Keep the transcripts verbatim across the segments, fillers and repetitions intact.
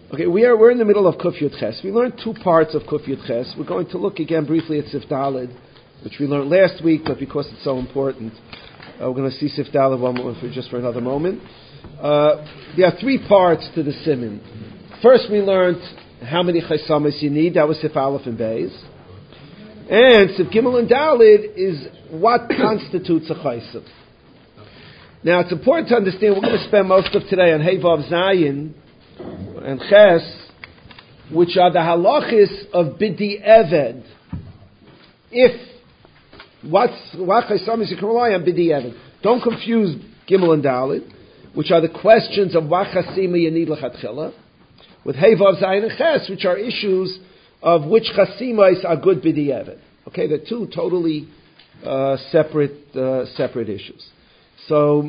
Okay, we are we're in the middle of Kuf Yud Ches. We learned two parts of Kuf Yud Ches. We're going to look again briefly at Sif Daled, which we learned last week, but because it's so important, uh, we're going to see Sif Daled one more for just for another moment. Uh, there are three parts to the Siman. First, we learned how many Chaisamas you need. That was Sif Aleph and Beis. And Sif Gimel and Daled is what constitutes a Chaisam. Now, it's important to understand, we're going to spend most of today on Hey Vav Zayin and Ches, which are the halachis of Bidi Eved. If, what's, what Chaisamis you can rely on Bidi Eved. Don't confuse Gimel and Daled, which are the questions of what Chasima you need L'chatchila, with Hey Vav Zayin and Ches, which are issues of which Chasimais are good Bidi Eved. Okay, they're two totally uh, separate uh, separate issues. So,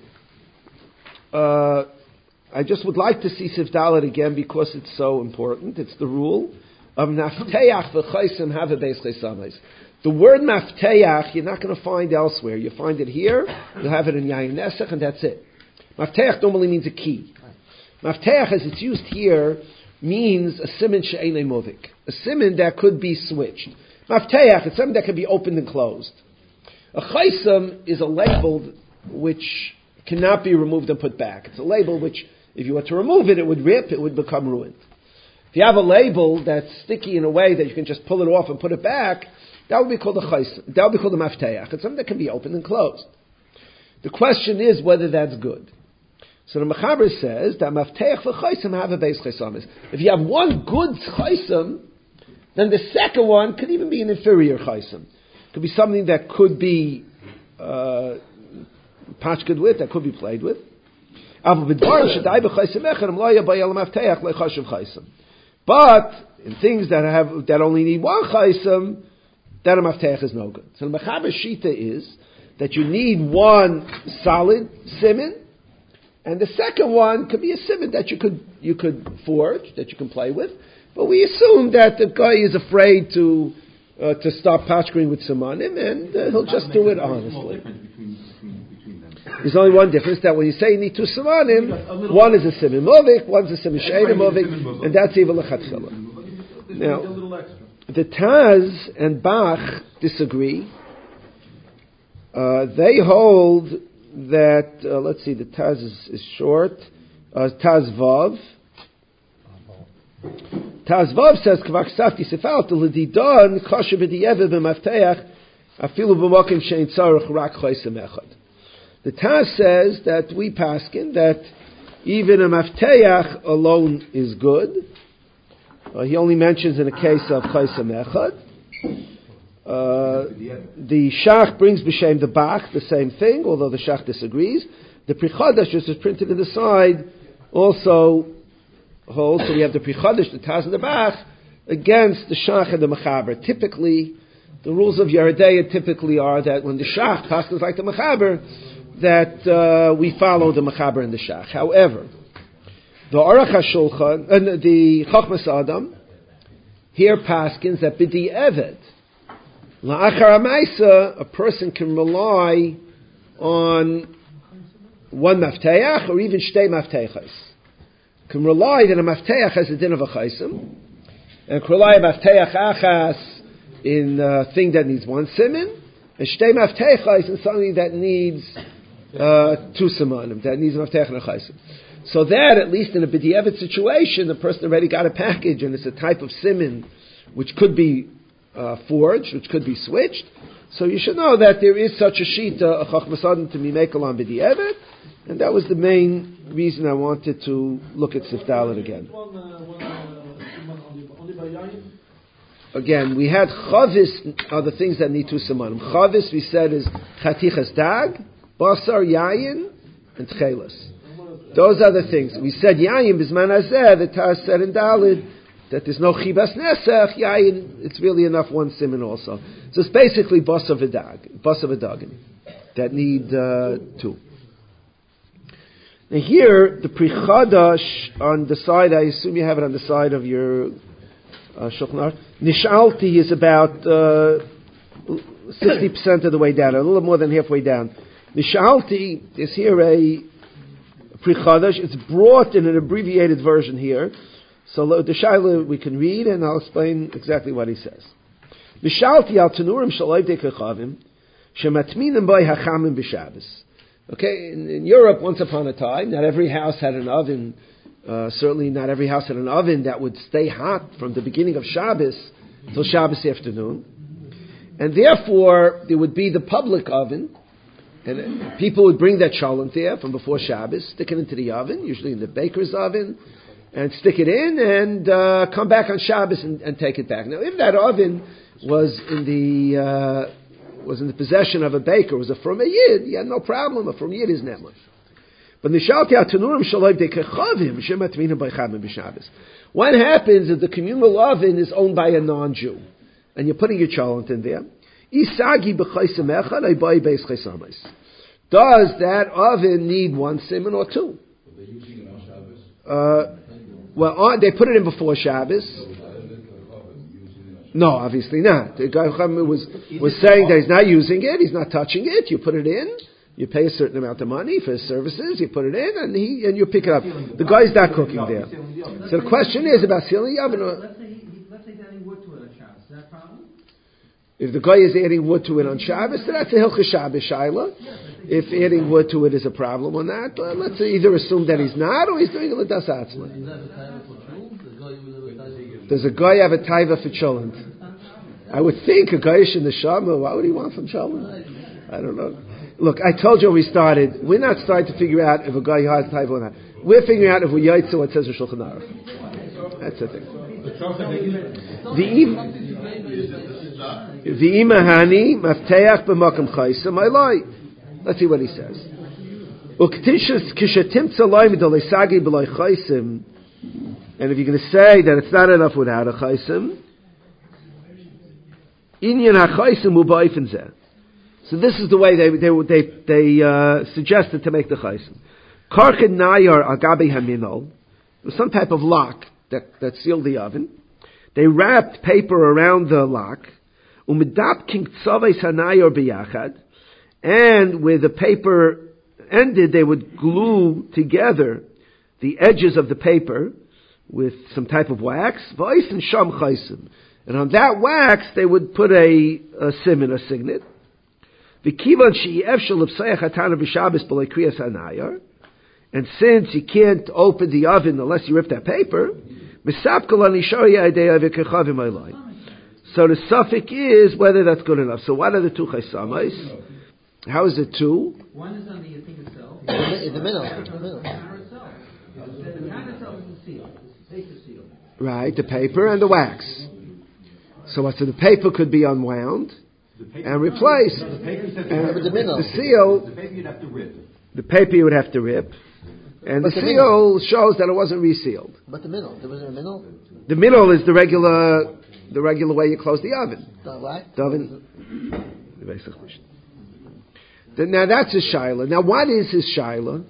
uh, I just would like to see Sif Daled again because it's so important. It's the rule of Nafteach v'chaisim have a beis chaisamis. The word Mafteach you're not going to find elsewhere. You find it here, you'll have it in Yayin Nesach, and that's it. Mafteach normally means a key. Mafteach, as it's used here, means a siman she'enei movik. A siman that could be switched. Mafteach, it's something that can be opened and closed. A chaisam is a label which cannot be removed and put back. It's a label which, if you were to remove it, it would rip, it would become ruined. If you have a label that's sticky in a way that you can just pull it off and put it back, that would be called a chaisam. That would be called a mafteach. It's something that can be opened and closed. The question is whether that's good. So the Mechaber says that mafteach v'chaisim have a beis chaisamis. If you have one good chaisam, then the second one could even be an inferior chaisam. It could be something that could be uh, patchked with, that could be played with. But in things that have that only need one chaisam, that a mafteach is no good. So the Mechaber Shita is that you need one solid siman, and the second one could be a siman that you could you could forge, that you can play with. But we assume that the guy is afraid to uh, to start patching with simanim, and uh, he'll just do it honestly. There's only one difference, that when you say you need two simanim, one is a siman movik, one's a siman she'enei movik, and that's even l'chatchila. Now, the Taz and Bach disagree. Uh, they hold that, uh, let's see, the Taz is, is short. Uh, Taz Vav. Taz Vav says, K'vak safti sefalta l'didon kosher b'di'evet b'mafteach afilu b'mokim she'en tzarech rak chaisam echad. The Taz says that we paskin that even a mafteach alone is good. Uh, he only mentions in a case of chaisam echad. Uh, the Shach brings b'shem the Bach the same thing, although the Shach disagrees. The Pri Chadash, which is printed in the side, also holds. So we have the Pri Chadash, the Taz, and the Bach against the Shach and the Mechaber. Typically, the rules of Yeridea typically are that when the Shach passes like the Mechaber, that uh, we follow the Mechaber and the Shach. However, the Aruch HaShulchan and uh, the Chochmas Adam here paskins that b'di eved la'achar ha'maisa, a person can rely on one mafteach or even shtei mafteachas. Can rely that a mafteach has a din of a chaisim, and can rely a mafteach achas in a thing that needs one siman, and shtei mafteachas in something that needs uh, two simanim, that needs a mafteach and a chaisim. So that, at least in a b'di'evet situation, the person already got a package, and it's a type of siman which could be uh, forged, which could be switched. So you should know that there is such a shita, a chachmas adam, to be mekel on b'di'evet, and that was the main reason I wanted to look at Sif Daled again. Again, we had chavis are the things that need two simanim. Chavis, we said, is chatichas dag, basar yayin, and tchelas. Those are the things. We said yayin bisman hazeh, the Taz said in Daled, that there's no chibas nesach, yayin, it's really enough one siman also. So it's basically basar v'dag, basar v'dagin, that need uh, two. Now here, the Pri Chadash on the side, I assume you have it on the side of your uh, Shulchan Aruch. Nishalti is about uh, sixty percent of the way down, a little more than halfway down. Nishalti is here a Pri Chadash. It's brought in an abbreviated version here, So the Shaila we can read, and I'll explain exactly what he says. Mishalti al tenurim shaloy dekachavim shematminim by hachamim b'Shabbos. Okay, in, in Europe, once upon a time, not every house had an oven. Uh, certainly, not every house had an oven that would stay hot from the beginning of Shabbos till Shabbos afternoon, and therefore there would be the public oven, and people would bring that cholent there from before Shabbos, stick it into the oven, usually in the baker's oven, and stick it in, and uh, come back on Shabbos and, and take it back. Now, if that oven was in the uh, was in the possession of a baker, was a from a yid, he had no problem. A from yid is nemush. But nishalti atanurim shaloy dekachavim shematminim b'chamim b'Shabbos. What happens if the communal oven is owned by a non-Jew, and you're putting your cholent in there? Isagi b'chaysim echad aybai beis chaysamis. Does that oven need one simon or two? Uh, well, on, they put it in before Shabbos. No, obviously not. The guy was was saying that he's not using it, he's not touching it. You put it in, you pay a certain amount of money for his services. You put it in, and he and you pick it up. The guy's not cooking there. So the question is about sealing the oven. Let's say he, let's say he's adding wood to it on Shabbos. Is that a problem? If the guy is adding wood to it on Shabbos, then that's a Hilchah Shabbos Shaila. If adding wood to it is a problem or not, well, let's either assume that he's not or he's doing it l'das atzma. Does a guy have a taiva for cholent? I would think a guy in the shama. What would he want from cholent? I don't know. Look, I told you when we started. We're not starting to figure out if a guy has taiva or not. We're figuring out if we yaitzu what says in Shulchan Aruch. That's the thing. The imahani mafteach b'makam chaysim aloi. Let's see what he says. Uktishas kishatim tzaloi midolesagi b'loi chaysim. And if you're going to say that it's not enough without a chaysim, inyan ha-chaysim u'ba'ifin zeh. So this is the way they they they, they uh, suggested to make the chaysim. Karched nayar agabi haminol. It was some type of lock that, that sealed the oven. They wrapped paper around the lock. Umidapking tzaves hanayar biyachad. And where the paper ended, they would glue together the edges of the paper with some type of wax, and sham chaysim. And on that wax, they would put a, a siman, a signet. And since you can't open the oven unless you rip that paper, so the suffix is whether that's good enough. So what are the two chaysamais? How is it two? One is on the thing itself. In the middle. In the middle. The counter itself. The counter itself is the seal. Paper seal. Right, the paper and the wax. So what? So the paper could be unwound and replaced. No, the paper and the, middle. the seal. The paper you'd have to rip. The paper you would have to rip, and but the, the seal middle. shows that it wasn't resealed. But the middle. There was a middle. The middle is the regular, the regular way you close the oven. The what? The oven. Now that's his shaila. Now what is his shaila?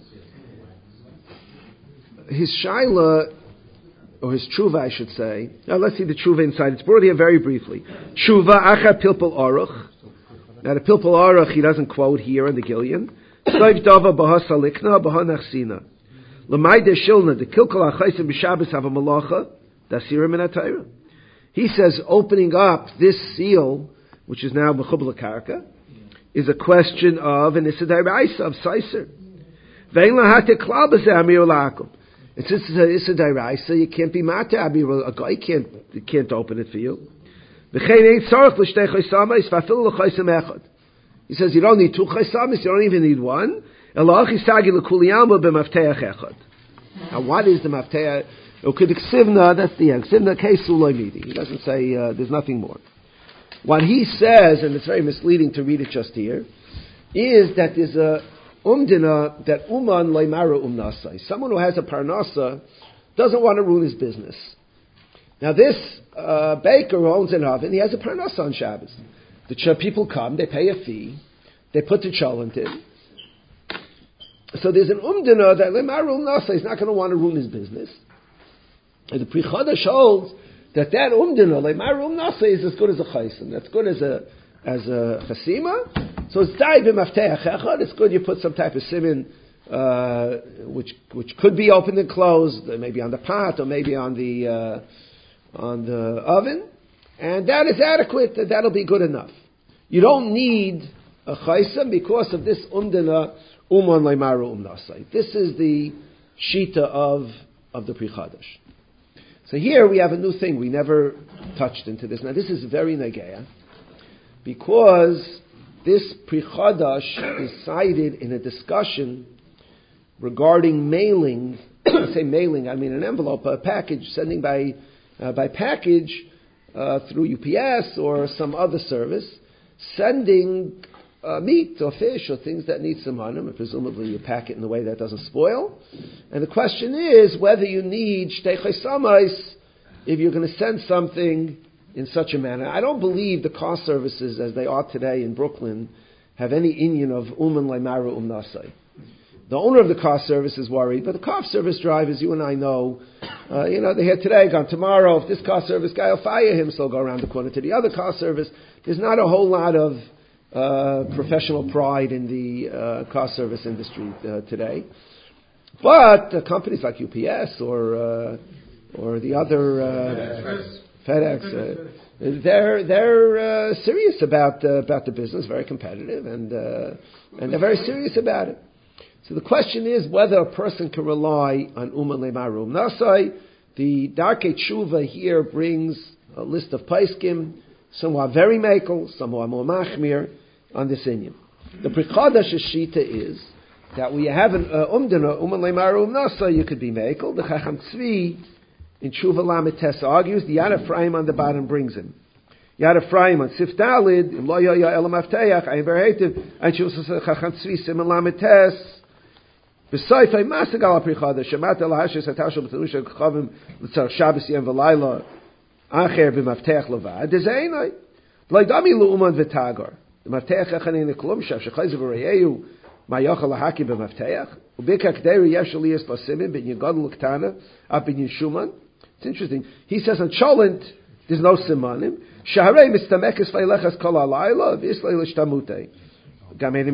His shaila, or his tshuva, I should say. Now let's see the tshuva inside. It's brought here very briefly. Tshuva acha pilpul aruch. Now the pilpul aruch he doesn't quote here in the Gillian. Soif dava baha salikna baha nachsina. L'mayde shilna the kilkal achaysim b'Shabbos have a malacha dasira min atayra. He says opening up this seal, which is now b'chubla karka, is a question of an issa d'iraisa of seiser. Vein lahate klal b'zeh amir l'akum. And since it's an issa d'iraisa, you can't be mata amir. A guy can't can't open it for you. V'chein ein tzarich l'shtei chaysamis v'afil l'chaysam echad. He says you don't need two chaysamis, you don't even need one. Ela achi sagi l'kuli alma b'mafteach echad. Now what is the mafteach? Ukediksivna, that's the end. Ksivna kesu loy midi. He doesn't say uh, there's nothing more. What he says, and it's very misleading to read it just here, is that there's a umdina that uman leimara umnasai. Someone who has a parnasa doesn't want to ruin his business. Now this uh, baker who owns an oven, he has a parnasa on Shabbos. The ch- people come, they pay a fee, they put the cholent in. So there's an umdina that leimara umnasai is not going to want to ruin his business. And the Pri Chadash holds that that umdina, like my room nasa, is as good as a chaysim. That's good as a as a chasima. So it's dai b'mafteach echad. It's good you put some type of simin uh, which which could be opened and closed, maybe on the pot or maybe on the uh, on the oven, and that is adequate. That'll be good enough. You don't need a chaysam because of this umdana uman leimaru umnasai. This is the shita of of the Pri Chadash. So here we have a new thing. We never touched into this. Now this is very negaya because this Pri Chadash is cited in a discussion regarding mailing. When I say mailing, I mean an envelope, a package, sending by uh, by package uh, through U P S or some other service, sending uh, meat or fish or things that need some on them, and presumably you pack it in a way that doesn't spoil. And the question is whether you need shtei chaysamais if you're going to send something in such a manner. I don't believe the car services as they are today in Brooklyn have any inyan of uman leimaru umnasai. The owner of the car service is worried, but the car service drivers, you and I know, uh, you know, they're here today, gone tomorrow. If this car service guy will fire him, so he'll go around the corner to the other car service. There's not a whole lot of uh, professional pride in the uh, car service industry uh, today. But uh, companies like U P S or uh, or the other uh, FedEx, uh, they're they're uh, serious about uh, about the business, very competitive, and uh, and they're very serious about it. So the question is whether a person can rely on Uman Leimaru Nasai. The Darkei Tshuva here brings a list of paiskim. Some are very makel, some are more machmir on this inyan. The Pri Chadash shita is that we have an umdana Uman Leimaru Nasai. You could be makel. The Chacham Tzvi in Tshuva Lamed Tes argues. The Yad Ephraim on the bottom brings him. Yad Ephraim on Sif Dalid. Im lo yoya elam avteach. Ayin verhetiv. Ayin Tshuva Chacham Tzvi Siman Lamed Tes. B'sayfei masagal Pri Chadash shemat el hashes hatashel b'tanusha chavim l'tzar Shabbos yem v'layla acher b'mavteach levad. There's einay l'idami l'uman v'tagar. The mavteach echanin neklum shav shechayz v'reyeyu ma'yochel lahaki b'mavteach u'bikak deri yesh aliyas b'simim bin yigad l'ktana up bin yishuman. It's interesting. He says on cholent there's no simanim. Shaharei mistamekes v'ilechas kol halayla v'yislei l'shtamutei. What's the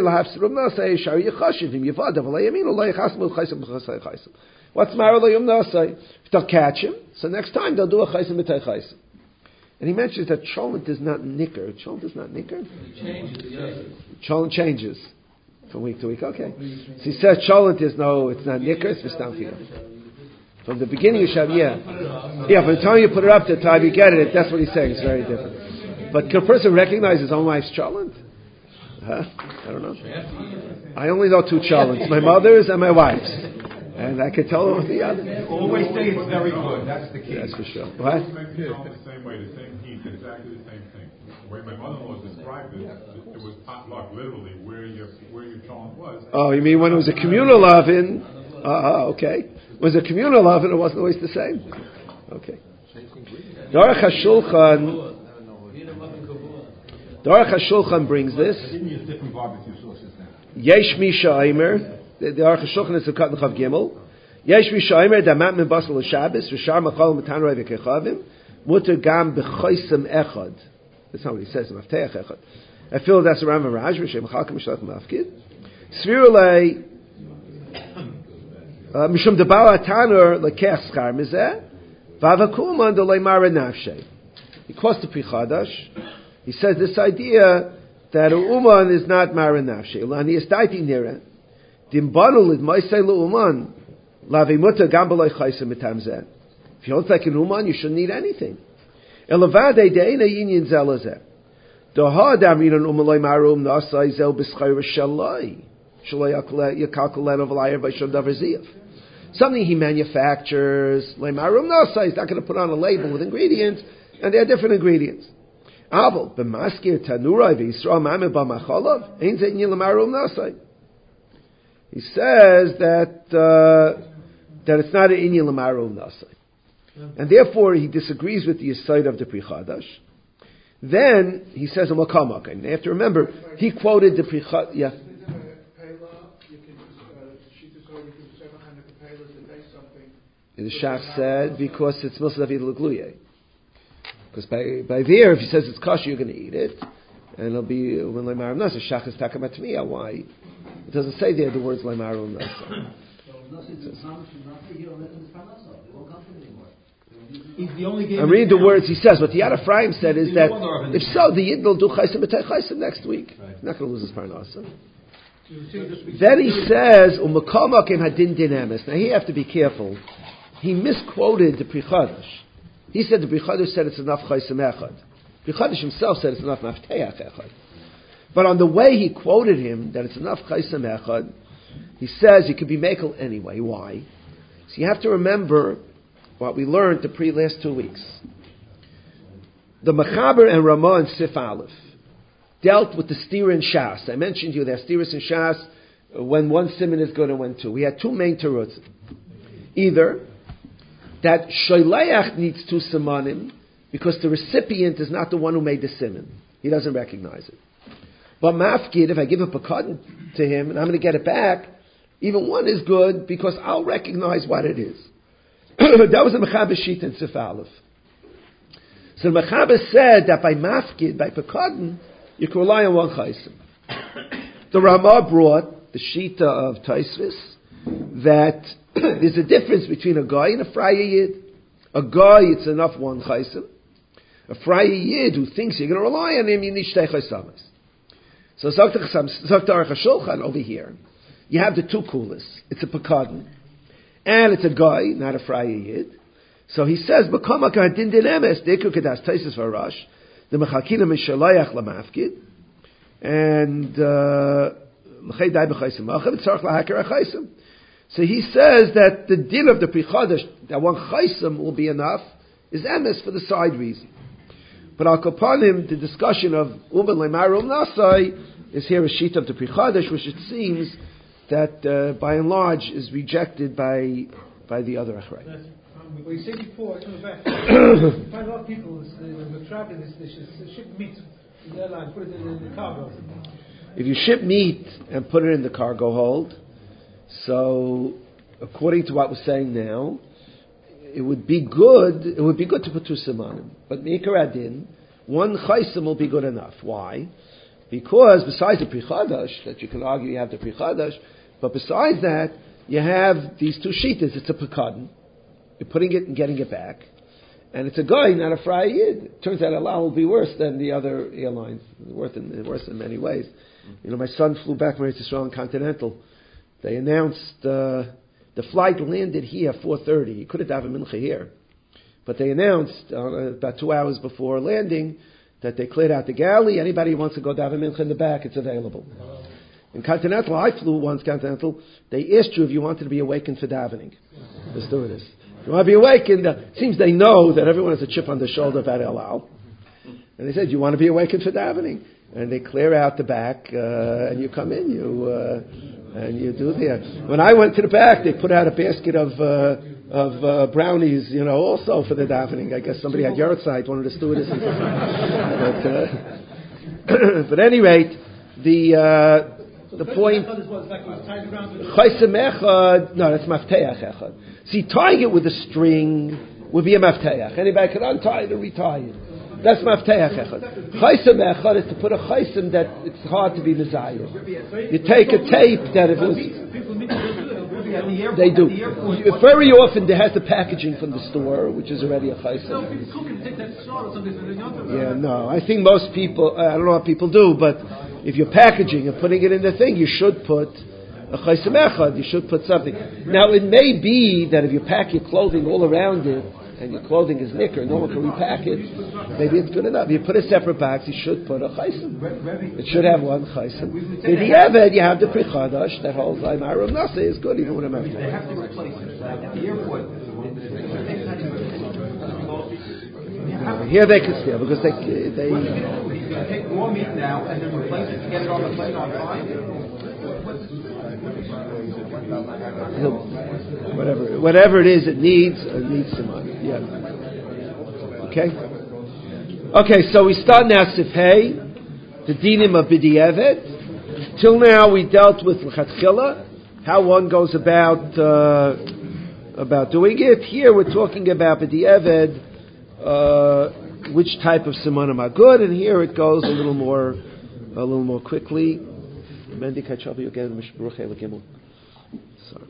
matter with Yom Nasai? If they'll catch him, so next time they'll do a chaysim b'tay chaysim. And he mentions that cholent is not nicker. Cholent is not nicker? Cholent changes from week to week. Okay. So he says cholent is no, it's not nicker, it's v'stamfiyah. From the beginning you should have, yeah. Yeah, from the time you put it up to the time you get it, that's what he's saying. It's very different. But can a person recognize his own wife's cholent? Huh? I don't know. I only know two cholents, my mother's and my wife's. And I could tell them with the other. Always say it's very good. That's the key. That's for sure. What? It makes it all the same way, the same heat, exactly the same thing. The way my mother-in-law described it, it was potluck, literally, where your where your cholent was. Oh, you mean when it was a communal oven? Uh, okay. It was a communal oven, it wasn't always the same. Okay. Aruch HaShulchan. The Aruch HaShulchan brings this. Yesh Misha Aimer. The Aruch HaShulchan is a cut in Chav Gimel. Yesh Misha Aimer damat min basal l'Shabbos v'shar machal matan roi v'kechavim muter gam b'choisem echad. That's not what he says. Mafteach echad. I feel that's around Miraj v'shem chalkim mishlach mafkid. Svirulei mishum debal atanur lekech schar mizeh v'avakuman delei mara nafshe. He quotes the Pri Chadash. He says this idea that a uman is not marin nafshe. Lani estaiti nira. Dimbanu lid maisei uman lavi muta gambaloi chaysa mitamzeh. If you don't like an uman, you shouldn't need anything. Elavade deina yinyin zelazeh. Doha damin an umaloi marum nasai zel b'schayra shalai. Shalai yakalkulet of liar by shandavar ziyav. Something he manufactures, le marum nasai, he's not going to put on a label with ingredients, and there are different ingredients. Aval b'maskir tanurai v'yisrael mame b'machalav ein zeh inyan l'marum nasai. He says that uh, that it's not an inyan l'marum nasai, and therefore he disagrees with the aside of the Pri Chadash. Then he says a makamak, and you have to remember he quoted the Pri Chadash. Yeah. The Shach said because it's Milsa David L'Gluye. Because by, by there, if he says it's kosher, you're going to eat it. and it'll be when Leimarim Nasa Shachas Takamatmiya. Why? It doesn't say there the words Leimarim Nasa. I'm reading the words he says. What the Yad Ephraim said is that if so, the Yid will do Chaysim B'tei Chaysim next week. He's not going to lose his Parnasa. Then he says, "Umakomakim hadin din emes." Now here you have to be careful. He misquoted the Pri Chadash. He said the Pri Chadash said it's enough Chaysim Echad. Pri Chadash himself said it's enough Mafteach Echad. But on the way he quoted him that it's enough Chaysim Echad, he says you could be Mekel anyway. Why? So you have to remember what we learned the pre last two weeks. The Mechaber and Ramah and Sif Aleph dealt with the Stira and Shas. I mentioned you there Stiras and Shas when one simon is good and when two. We had two main teruts. Either that Sholeach needs two simanim because the recipient is not the one who made the simon. He doesn't recognize it. But Mafkid, if I give a pakad to him and I'm going to get it back, even one is good because I'll recognize what it is. That was the Mechaber Shita and Sif Aleph. So the Mechaber said that by Mafkid, by pakadin, you can rely on one chaysim. The Ramah brought the Shita of Taisvis that there's a difference between a guy and a Fraya Yid. A guy, it's enough one chaysim. A Fraya Yid who thinks you're going to rely on him, you need shtei chaysamis. So Zokta Aruch HaShulchan over here, you have the two kulas. It's a pakadin, and it's a guy, not a Fraya Yid. So he says, "B'kamaka hadin din emes deku kedas Taisvis v'Arash." The mechakina mishalayach lamafkid, and l'chei dai b'chaysim ma'achav tzarich lahakir ha'chaysim. So he says that the din of the Pri Chadash, that one chaysim will be enough, is emes for the side reason. But al kapanim, the discussion of uben leimarum nasai is here a sheet of the Pri Chadash, which it seems that uh, by and large is rejected by by the other achrayim. What you said before, it's on the back. Find a lot of people, the traveling, they should ship meat in the airline, put it in the cargo. If you ship meat and put it in the cargo hold, so according to what we're saying now, it would be good. It would be good to put two simanim, but Meikar Adin, one chaysim will be good enough. Why? Because besides the Pri Chadash, that you can argue you have the Pri Chadash, but besides that, you have these two shitas. It's a pakadin. You're putting it and getting it back. And it's a guy, not a Fraya Yid. It turns out Allah will be worse than the other airlines. Worse in, worse in many ways. You know, my son flew back from Israel and Continental. They announced uh, the flight landed here at four thirty. He could have davened mincha here. But they announced uh, about two hours before landing that they cleared out the galley. Anybody who wants to go daven mincha in the back, it's available. In Continental, I flew once Continental. They asked you if you wanted to be awakened for davening. The stewardess. If you want to be awakened, uh, it seems they know that everyone has a chip on their shoulder about El Al. And they said, you want to be awakened for davening? And they clear out the back, uh, and you come in, you, uh, and you do the, when I went to the back, they put out a basket of, uh, of, uh, brownies, you know, also for the davening. I guess somebody had Yortzeit, one of the stewardesses. but, uh, but at any rate, the, uh, the point, Chaysim Echad, no, that's Mafteach Echad. See, tying it with a string would be a Mafteach. Anybody can untie it or retie it. That's Mafteach Echad. Chaysim Echad is to put a Chaysim that it's hard to be desired. You take a tape that it was, they do. Very often there has the packaging from the store, which is already a Chaysim. Yeah, no, I think most people, I don't know what people do, but if you're packaging and putting it in the thing, you should put a chaysim echad. You should put something. Now, it may be that if you pack your clothing all around it, and your clothing is nicker, no one can repack it, maybe it's good enough. If you put a separate box, you should put a chaysim. It should have one chaysim. In the Eved, you have the Pri Chadash that holds like Marum Nasa is good even with a method. They have to replace it. At the airport, here they can steal because they they. Take more meat now and then replace it to get it on the plane on time. Whatever, whatever it is, it needs it needs some money. Yeah. Okay. Okay. So we start now Sifhei, the dinim of B'di'evet. Till now we dealt with L'chatchila, how one goes about uh, about doing it. Here we're talking about B'di'evet. Uh, which type of simanim are good, and here it goes a little more, a little more quickly. Sorry.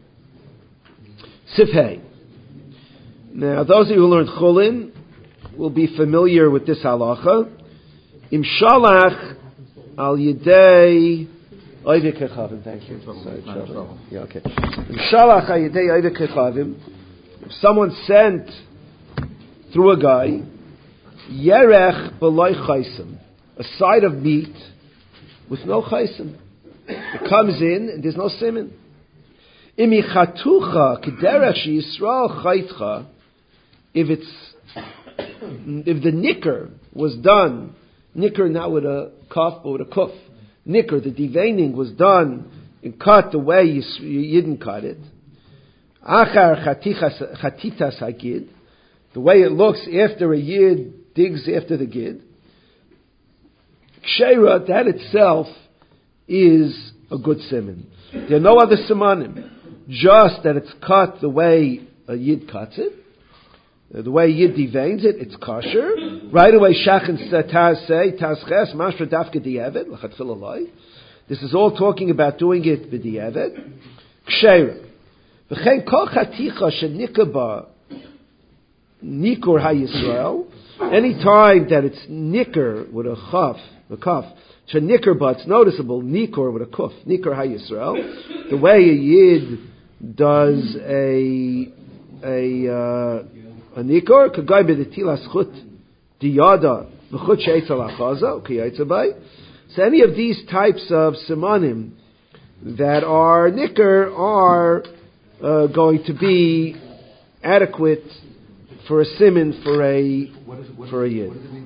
Sifhei. Now, those of you who learned Chulin will be familiar with this halacha. Im shalach al yedei oivik kechavim. Thank you. Sorry, trouble. Yeah, okay. Im shalach al yedei oivik kechavim. If someone sent through a guy, yerech b'loy chaysim, a side of meat with no chaysim. It comes in and there's no siman. Imi chatucha k'derech sheYisrael chaytcha. If it's if the nicker was done, nicker not with a kaf but with a kuf, nicker, the deveining was done and cut the way you, you didn't cut it. Achar chatitas hagid, the way it looks after a yid digs after the gid. Ksheira, that itself is a good siman. There are no other simanim, just that it's cut the way a yid cuts it. The way Yid deveins it, it's kosher. Right away, Shach and Taz say, Taz Ches, Mashra Dafka Di'evet, L'chatchil Alai. This is all talking about doing it b'di'evet. Ksheira. V'chein kol chaticha shenikaba nikur ha-Yisrael. Any time that it's nikur with a chaf, a kaf, shenikar, but it's noticeable, nikur with a kuf, nikur ha-Yisrael. The way a Yid does a, a, uh, a nikor kagay b'detilas chut diyada v'chut sheitz al achaza ukiyaitzabay. So any of these types of simanim that are nikor are uh, going to be adequate for a siman for a for a yid.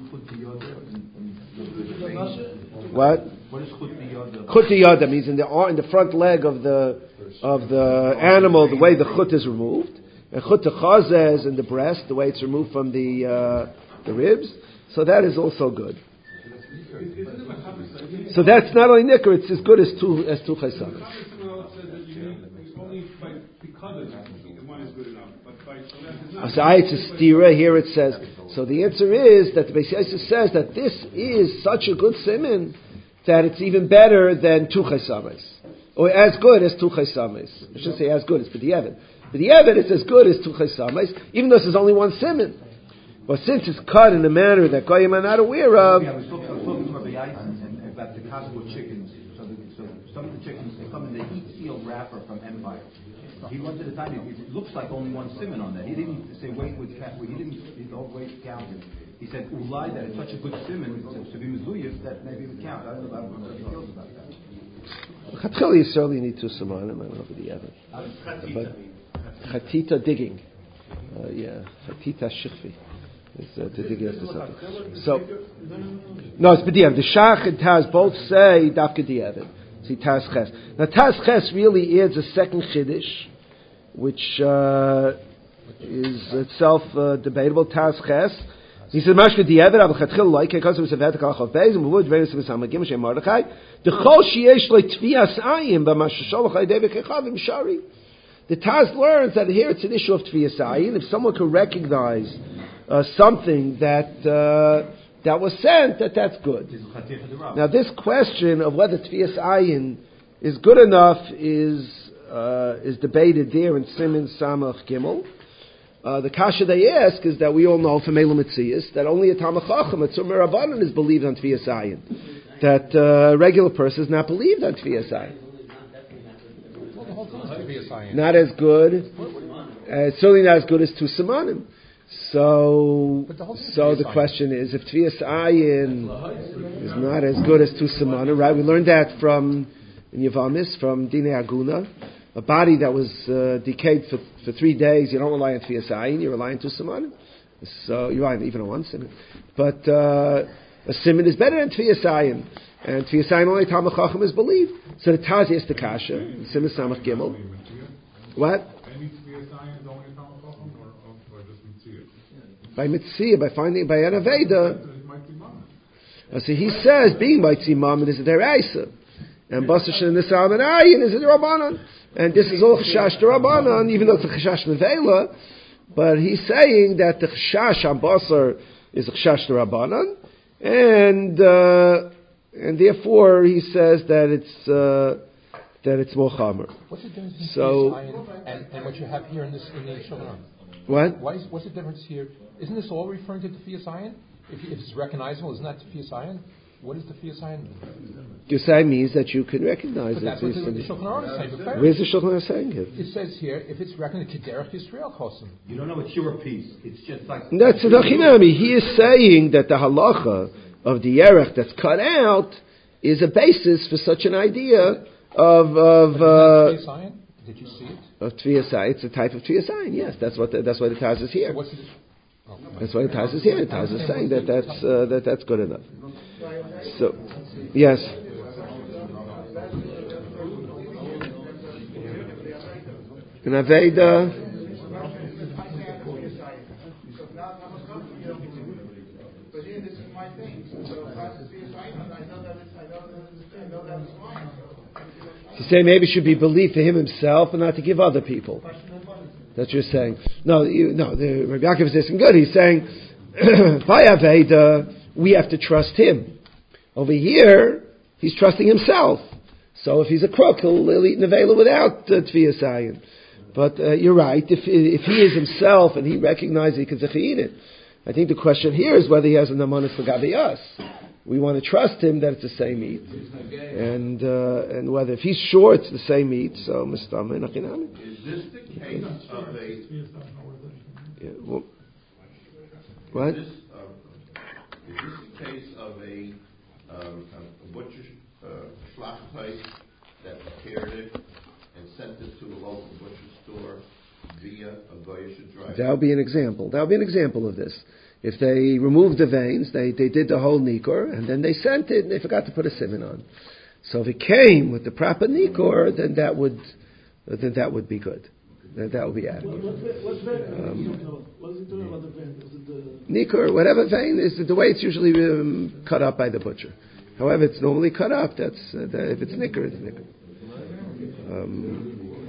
What? What is chut diyada? Chut diyada means in the in the front leg of the of the animal, the way the chut is removed. And chut chazeh is in the breast, the way it's removed from the uh, the ribs. So that is also good. So that's not only nicker; it's as good as two as two chaysanas. So it's a stira. Here it says. So the answer is that the Beis Yosef says that this is such a good siman that it's even better than two chaysanas, or as good as two chaysanas. I should say as good as b'di'evet. But the evidence is as good as two chaysamas, even though there's only one siman. But since it's cut in a manner that goyim are not aware of, yeah, I was talking, I was talking to Rabbi Eisen about the Costco chickens. So, the, so some of the chickens, they come in the heat sealed wrapper from Empire. He went to the time. It looks like only one siman on that. He didn't say wait with cat. He didn't. He don't wait counted. He said ulai that it's such a good siman to be mizuyif that maybe it would count. I don't know about what he feels about that. Chatchil, you certainly need two simanim. I don't know if the other. But Chatita digging. Uh, yeah, Chatita shikfi. It's uh, to dig into something. So, no, it's b'di'evet. The Shach and Taz both say dafka di'evet. See, Taz Ches. Now, Taz Ches really adds a second chiddush, which uh, is itself uh, debatable. Taz Ches. He says, "Mashka di'evet avchatchil like because it was a vertical of beis and would very severe samagim shem Mordechai. The chol sheyesh le'tvias ayim b'mashasholach aydev kechavim shari." The Taz learns that here it's an issue of Tviyas Ayin. If someone could recognize uh, something that uh, that was sent, that that's good. Now, this question of whether Tviyas Ayin is good enough is uh, is debated there in Siman Samach Gimel. Uh, the kasha they ask is that we all know from Eilu Metzias that only a Talmid Chacham, a Tzur Merabanan, is believed on Tviyas Ayin. That uh, a regular person is not believed on Tviyas Ayin. Not as good, uh, certainly not as good as two simanim. So, so the question is, if Tviyas Ayin is not as good as two simanim, right? We learned that from in Yavamis, from Dinei Aguna, a body that was uh, decayed for, for three days. You don't rely on Tviyas Ayin; you rely on two simanim. So you rely on even on one siman, but uh, a siman is better than Tviyas Ayin. And Tviyas Ayin only Talmid Chacham is believed. So the Taz is the kasha. Siman Samach Gimel. What? Any Tviyas Ayin is only Talmid Chacham or, or just Mitzvah? By Mitzvah, by finding by Anaveda. So he says being Mitzvah Mammon is a deraisa, and Basar Shen Nisal and Ayin is a Rabbanon, and this is all Chashash to Rabbanon, even though it's a Chashash Nevela. But he's saying that the Chashash on Basar is Chash Rabbanan, and uh, and therefore he says that it's uh, that it's more chamer. What's the difference between So, and, and what you have here in this in the Shulchan Aruch? What? Why is, what's the difference here? Isn't this all referring to Tefiyas Ayin? If, if it's recognizable, isn't that Tefiyas Ayin? What is Tefiyas Ayin? Tefiyas means that you can recognize But it. that's what the, the Shulchan Aruch is saying. But Where's the Shulchan Aruch saying it? It says here, if it's recognized, Kederach Yisrael Chosim. You don't know it's your piece. It's just like... That's the Dochinami. He is saying that the halacha of the yerech that's cut out is a basis for such an idea of... of uh, Tefiyas Ayin? Did you see it? Of Tefiyas Ayin. It's a type of Tefiyas Ayin, yes. That's what the, that's why the Taz is here. So what's the, oh, That's why the Taz is here. The Taz is saying that that's, uh, that that's good enough. So, yes. In Aveda... To say maybe it should be believed for him himself and not to give other people. That's what you're saying. No, you, no. The Rabbi Yaakov is listening good. He's saying by Aveda we have to trust him. Over here he's trusting himself. So if he's a crook, he'll, he'll eat nevela without uh, Tefiyas Ayin. But uh, you're right. If if he is himself and he recognizes he can eat it, I think the question here is whether he has an amonis l'gabe us. We want to trust him that it's the same meat, and uh, and whether if he's sure it's the same meat, so mistama nachinami. Is this the case of a? Yeah, well, what? Is this, uh, is this the case of a, um, a butcher uh, shlach type that prepared it and sent it to a local butcher store via a goyish drive? That would be an example. That would be an example of this. If they removed the veins, they, they did the whole nikor, and then they sent it, and they forgot to put a siman on. So if it came with the proper nikor, then that would then that would be good. Then that would be adequate. What's um, What is he doing about the vein? Is it the nikor, whatever vein is the way it's usually um, cut up by the butcher. However, it's normally cut up. That's uh, the, if it's nikor, it's nikor. Um,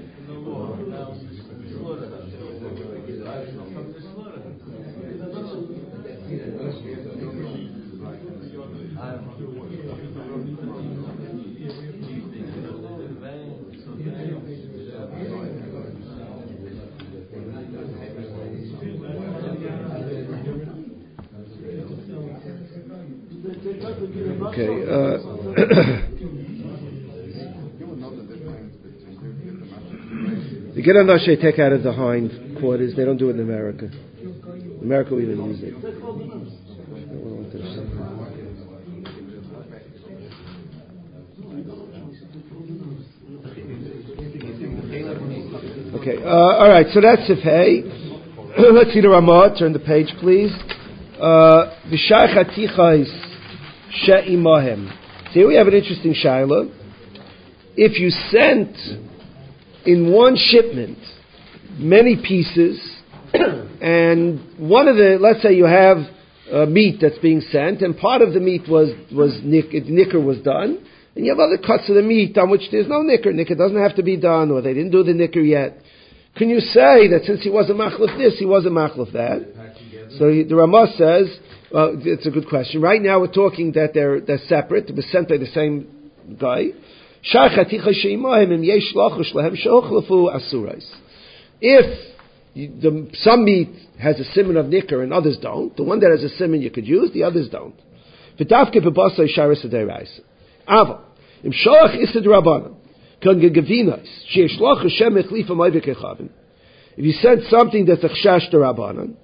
Okay. Uh, the get on they take out of the hind quarters. They don't do it in America. In America, we didn't use it. Okay. Uh, all right. So that's if hey. Let's see the Ramah. Turn the page, please. V'shach hatichais. She'imahem. Here we have an interesting shaila. If you sent in one shipment many pieces, and one of the, let's say you have uh, meat that's being sent, and part of the meat was was nick, nicker was done, and you have other cuts of the meat on which there's no nicker. Nicker doesn't have to be done, or they didn't do the nicker yet. Can you say that since he wasn't machlef this, he wasn't machlef that? So the Ramah says, well, it's a good question. Right now we're talking that they're they're separate. They're sent by the same guy. If you, the, some meat has a siman of nicker and others don't, the one that has a siman you could use, the others don't. If you send something that's a chashash to Rabbanan,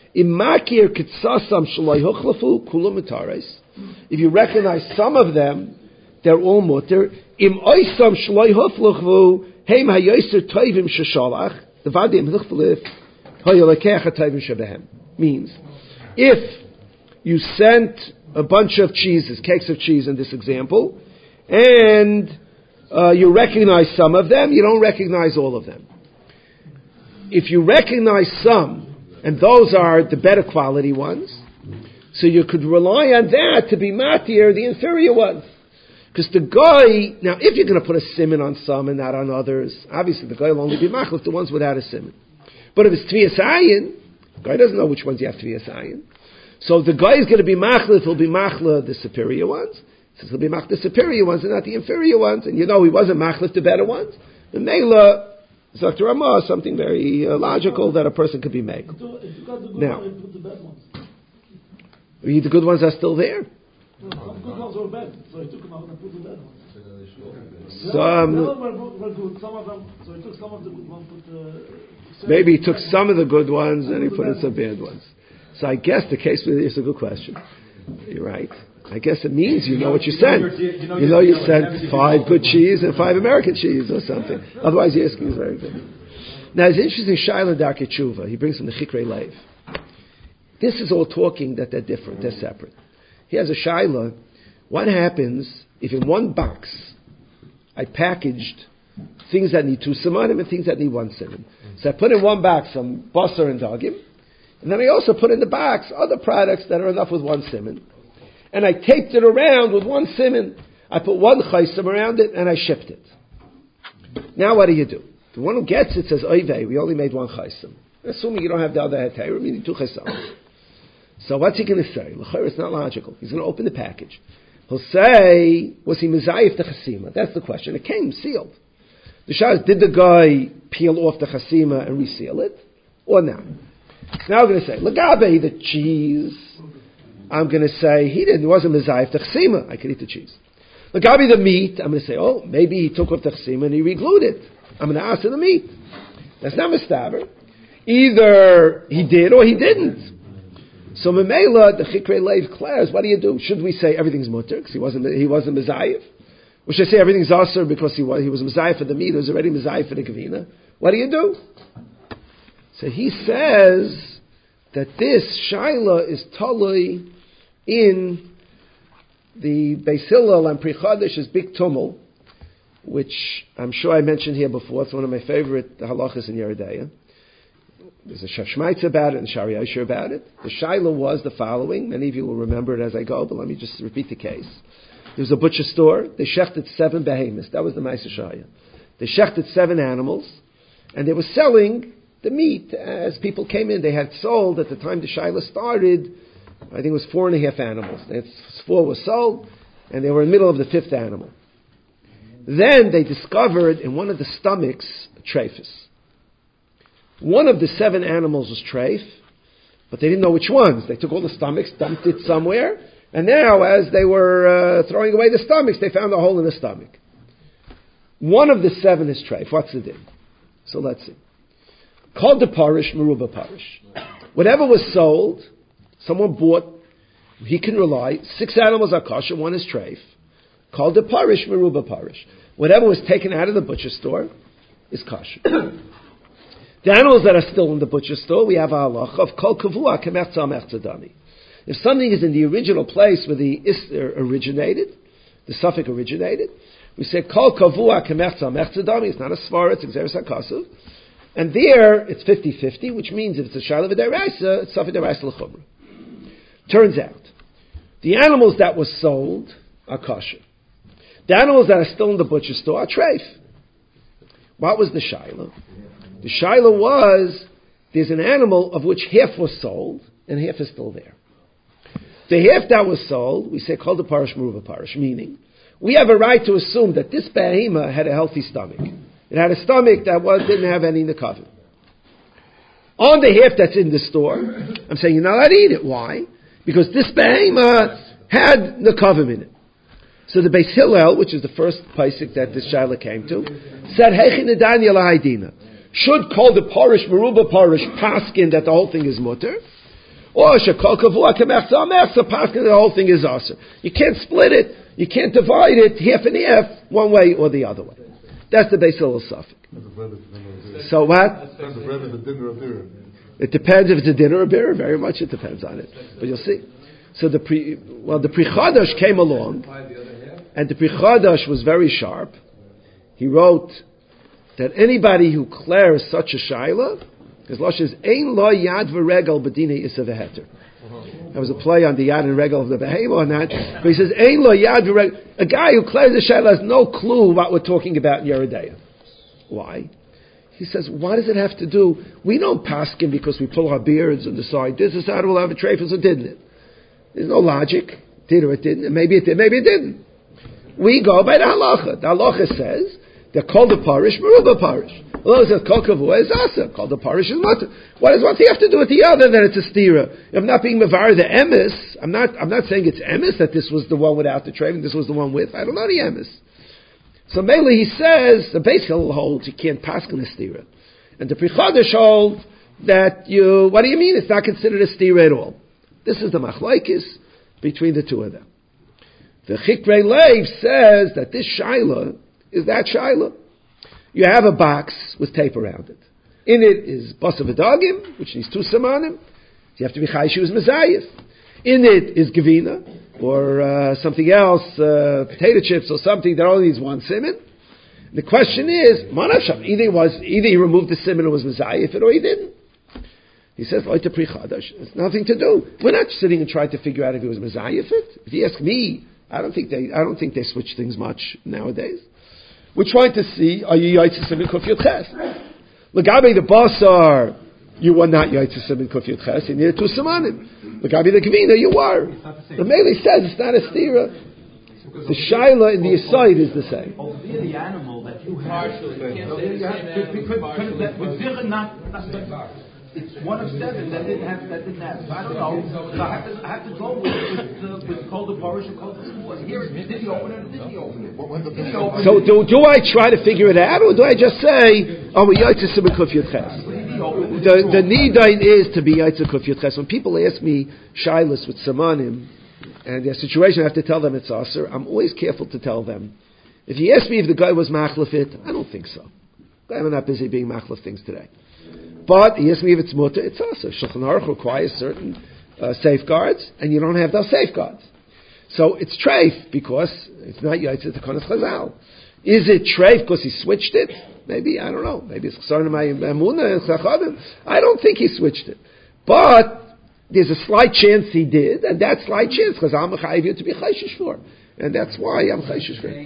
if you recognize some of them, they're all mutter. Im oisam shloi hofluchvu heim hayoser toivim sheshalach devadim lichvelif hayolekech toivim shebehem. Means, if you sent a bunch of cheeses, cakes of cheese in this example, and uh, you recognize some of them, you don't recognize all of them. If you recognize some, and those are the better quality ones, so you could rely on that to be matir the inferior ones. Because the guy, now if you're going to put a siman on some and not on others, obviously the guy will only be machlef the ones without a siman. But if it's tviyas ayin, the guy doesn't know which ones you have tviyas ayin. So the guy is going to be machla, he'll be machla the superior ones. He says he'll be machla the superior ones and not the inferior ones. And you know he wasn't machla the better ones. The Mela, Zakta Ramah, something very uh, logical that a person could be made. Now, the good ones are still there. Some good ones were bad, so he took them out and put the bad ones. Some, None of them were good, some of them, so he took some of the good ones, put uh, maybe he took some of the good ones and he put in some bad ones. So I guess the case is a good question. You're right. I guess it means you know what you sent. You know you sent five good cheese and five American cheese or something. Otherwise, the asking is very good. Now, it's interesting, Shaila Darkei Tshuva, he brings from the Chikrei Leiv. This is all talking that they're different, they're separate. He has a Shaila. What happens if in one box I packaged things that need two simanim and things that need one siman? So I put in one box some basar and dagim, and then I also put in the box other products that are enough with one siman. And I taped it around with one siman. I put one chaysim around it, and I shipped it. Now what do you do? The one who gets it says, Oivei, we only made one chaysim. Assuming you don't have the other heter, meaning two chaysim. So what's he going to say? L'chayr, it's not logical. He's going to open the package. He'll say, was he mezayif the chasima? That's the question. It came sealed. The shah is, did the guy peel off the chasima and reseal it? Or not? Now I'm going to say, Lagabe, the cheese, I'm going to say, he didn't, it wasn't mezayif the chasima. I could eat the cheese. Lagabe, the meat, I'm going to say, oh, maybe he took off the chasima and he re-glued it. I'm going to ask for the meat. That's not mistaber. Either he did or he didn't. So Memela, the Chikrei Leiv declares, what do you do? Should we say everything's mutter because he wasn't he wasn't mezayiv? Or should I say everything's aser because he was he was mezayiv for the meat, he was already mezayiv for the gavina? What do you do? So he says that this shaila is talui in the Beis Hillel and Pri Chadash's big tumul, which I'm sure I mentioned here before. It's one of my favorite halachas in Yeridea. There's a Shashmaitz about it and Shari Yosher about it. The shaila was the following. Many of you will remember it as I go, but let me just repeat the case. There was a butcher store. They shechted seven behemoths. That was the Ma'aser Shaya. They shechted seven animals, and they were selling the meat as people came in. They had sold, at the time the shaila started, I think it was four and a half animals. They had, four were sold, and they were in the middle of the fifth animal. Then they discovered in one of the stomachs a trephus. One of the seven animals was treif, but they didn't know which ones. They took all the stomachs, dumped it somewhere, and now as they were uh, throwing away the stomachs, they found a hole in the stomach. One of the seven is treif. What's the din? So let's see. Called the parish, meruba parish. Whatever was sold, someone bought, he can rely, six animals are kosher, one is treif. Called the parish, meruba parish. Whatever was taken out of the butcher store is kosher. The animals that are still in the butcher store, we have a halach of kol kavua kemertza mertzadani. If something is in the original place where the ister originated, the suffix originated, we say kol kavua kemertza mertzadani. It's not a svara, it's exeris hakasuv. And there, it's fifty-fifty, which means if it's a shaila v'deraisa, it's suffix deraisa l'chumra. Turns out, the animals that were sold are kosher. The animals that are still in the butcher store are treif. What was the shaila? The shaila was, there's an animal of which half was sold, and half is still there. The half that was sold, we say, called the parish meruva parish, meaning, we have a right to assume that this behema had a healthy stomach. It had a stomach that was, didn't have any nekavim. On the half that's in the store, I'm saying, you're not allowed to eat it. Why? Because this behema had nekavim in it. So the Beis Hillel, which is the first pasuk that this shaila came to, said, Heichin edanya lahaydina. Should call the parish, meruba parish, paskin that the whole thing is mutter, or shekol kavua kemertza mertza paskin that the whole thing is aser. You can't split it, you can't divide it half and half, one way or the other way. That's the Beis Hillel suffix. So what? It depends if it's a dinner or beer. Very much it depends on it, but you'll see. So the pre, well, the Pri Chadash came along, and the Pri Chadash was very sharp. He wrote that anybody who declares such a shaila, his lush is ein lo yad v'regel b'dinei isa v'heter. There was a play on the yad and regel of the behemoth on that, but he says ein lo yad v'regel. A guy who declares a shaila has no clue what we're talking about in Yeridea. Why? He says, what does it have to do? We don't paskin because we pull our beards and decide this is how we'll have a trephus or didn't it. There's no logic. Did or it didn't. Maybe it did, maybe it didn't. We go by the halacha. The halacha says they're called a parish, meruba parish. Well, it says kol kavua is asa. Called a parish is mutter. What does one thing have to do with the other? That it's a stira. If I'm not being mavar the emes, I'm not. I'm not saying it's emes that this was the one without the trade and this was the one with. I don't know the emes. So mainly he says the base hill holds you can't pass on a stira, and the Pri Chadash holds that you. What do you mean? It's not considered a stira at all. This is the machlokes between the two of them. The Chikrei Leiv says that this shaila is that shaila. You have a box with tape around it. In it is basav adagim, which needs two samanim. You have to be chayshu as mezayif. In it is gavina, or uh, something else, uh, potato chips or something that only needs one siman. The question is, manavsham, either he was, either he removed the siman and was mezayif it, or he didn't. He says, Loita Pri Chadash. It's nothing to do. We're not sitting and trying to figure out if it was mezayif it. If you ask me, I don't think they. I don't think they switch things much nowadays. We're trying to see: are you yaitz simin kuf yud ches? L'gabe the basar, you were not yaitz simin kuf yud ches. You needed two samanim. L'gabe the gavina, you were. The Meili says it's not a stira. The shaila in the aside is the same. Over there, the animal that you have. Partially. You Can't say the same animal, Could- could- partially. could- that- with zikr not- not- It's one of seven that didn't have that didn't have. So I don't know. So I have to I have to go with with uh, with Kol Parish or Kol Kavua. Here, did he open it or didn't he open it? Did he open So it? do, do I try to figure it out, or do I just say, "Oh, we yaitz simin kuf yud ches"? Did he open it? The the nidain is to be yaitz kuf yud ches. When people ask me shilas with samanim and their situation, I have to tell them it's aser. I'm always careful to tell them. If you ask me if the guy was machlef it, I don't think so. I'm not busy being machlef things today. But he asked me if it's mutter, it's also. Shulchan Aruch requires certain uh, safeguards, and you don't have those safeguards. So it's treif, because it's not yaitz to konas chazal. Is it treif because he switched it? Maybe, I don't know. Maybe it's chsarna ma'amuna and chachadim. I don't think he switched it. But there's a slight chance he did, and that slight chance, because I'm chayiv you to be chayshish for. And that's why I'm chayshish for.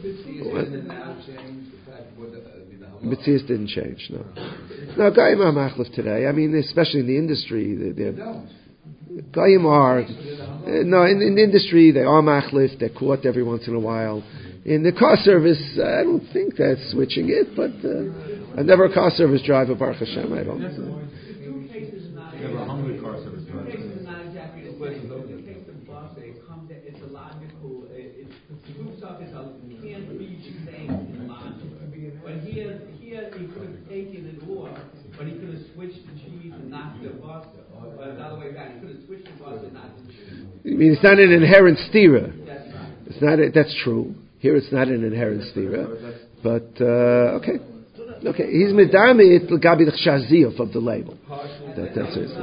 Mitzias didn't change, no. Now, Goyim are machlef today. I mean, especially in the industry. They're, they're, Goyim are, uh, no, in, in the industry, they are machlef. They're caught every once in a while. In the car service, I don't think that's switching it, but uh, I'm never a car service driver, Baruch Hashem, I don't. Never a hungry car service driver. It's a logical, it's the group stuff is a can't read the same in logic. But here, here he could have taken it off, but he could have switched the cheese and not the bus, or the other way around. He could have switched the bus and not the cheese. I mean, it's not an inherent stira. That's right. It's not. A, that's true. Here, it's not an inherent stira. But uh, okay, okay. He's medami l'gabi the chaziyah of the label. That, that's it.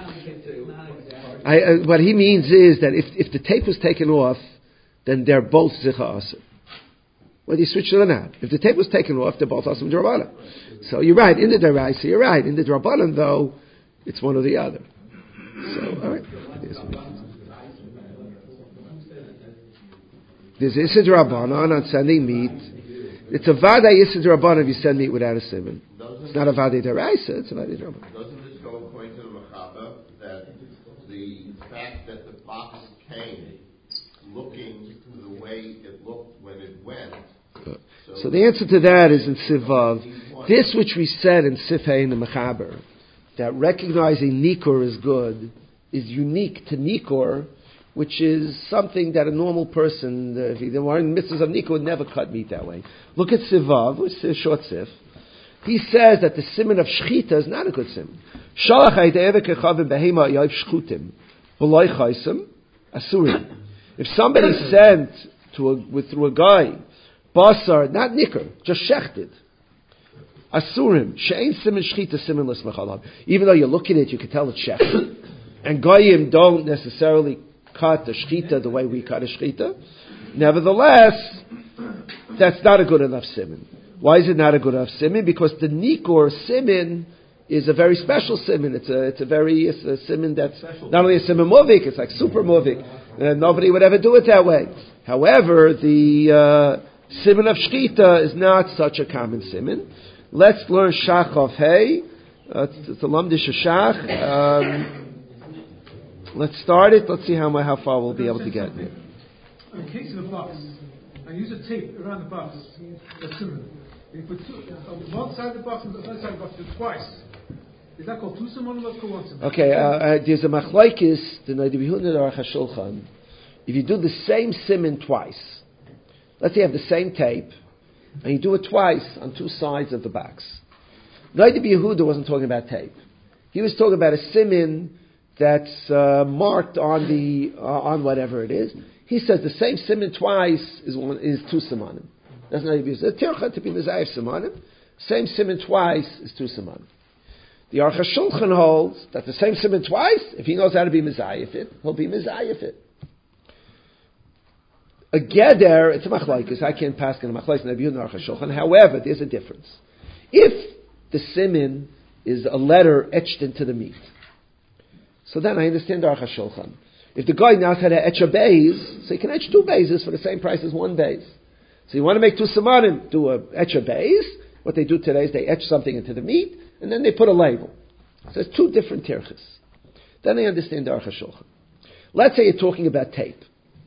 I, uh, what he means is that if if the tape was taken off, then they're both zicha aser. Whether you switch it or not. If the tape was taken off, they're both asim d'Rabbanan. So you're right. In the deraisa, you're right. In the D'Rabbanan, though, it's one or the other. So, all right. There's Issa D'Rabbanan on sending meat. It's a vada Issa D'Rabbanan if you send meat without a simon. It's not a vada deraisa, it's a vada d'Rabbanan. Doesn't this go according to the Mechaba that the fact that the box came looking the way it looked when it went? So, so the answer to that is in Sivav. This which we said in Sifhei in the Mechaber, that recognizing Nikor is good, is unique to Nikor, which is something that a normal person, if he weren't mitzvahs of Nikor, would never cut meat that way. Look at Sivav, which is a short Sif. He says that the siman of Shechita is not a good siman. Shalach ha'idei kechavim behema yav shchutim, v'loy chaysim, asurim. If somebody sent to a, with, through a guy, basar, not nikr, just shechted, asurim, she'ein siman shchita siman l'smechalav. Even though you look at it, you can tell it's shechted. And goyim don't necessarily cut the shchita the way we cut a shchita. Nevertheless, that's not a good enough siman. Why is it not a good enough siman? Because the nikor siman is a very special siman. It's a it's a very it's a siman that's not only a siman movik, it's like super movik. And nobody would ever do it that way. However, the uh, siman of shchita is not such a common siman. Let's learn shach of hey. Uh, it's a lamdish shach. Um, let's start it. Let's see how how far we'll be able to get. In case of a box, I use a tape around the box. That's similar. You put two, on one side of the box and the other side of the box, do it twice. Is that called two simon or called one simon? Okay, uh, uh, there's a machlaikis, the Noda B'Yehuda or Aruch HaShulchan. If you do the same simon twice, let's say you have the same tape, and you do it twice on two sides of the box. Noda B'Yehuda wasn't talking about tape. He was talking about a simon that's uh, marked on the uh, on whatever it is. He says the same simon twice is one is two simanim. That's not abuse. The tircha to be mezayif simanim. Same simon twice is two simanim. The Aruch HaShulchan holds that the same simon twice, if he knows how to be mezayif it, he'll be mezayif it. A geder, it's a machlokes. I can't pass on a machlokes in the Aruch HaShulchan. However, there's a difference. If the simon is a letter etched into the meat, so then I understand the Aruch HaShulchan. If the guy knows how to etch a base, so he can etch two bases for the same price as one base. So you want to make two samanim, do a etch a base. What they do today is they etch something into the meat, and then they put a label. So it's two different tirchas. Then I understand the Aruch HaShulchan. Let's say you're talking about tape.